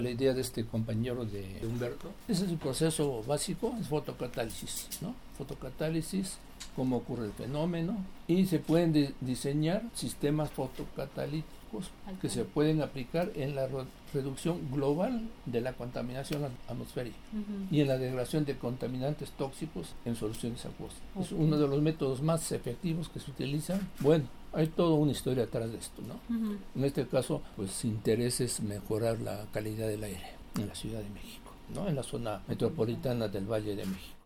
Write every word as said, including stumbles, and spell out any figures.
La idea de este compañero de Humberto, ese es el proceso básico, es fotocatálisis, ¿no? Fotocatálisis, cómo ocurre el fenómeno, y se pueden de- diseñar sistemas fotocatalíticos que se pueden aplicar en la re- reducción global de la contaminación at- atmosférica Uh-huh. y en la degradación de contaminantes tóxicos en soluciones acuosas. Okay. Es uno de los métodos más efectivos que se utilizan. Bueno, hay toda una historia atrás de esto, ¿no? Uh-huh. En este caso, pues su interés es mejorar la calidad del aire en la Ciudad de México, ¿no? En la zona metropolitana del Valle de México.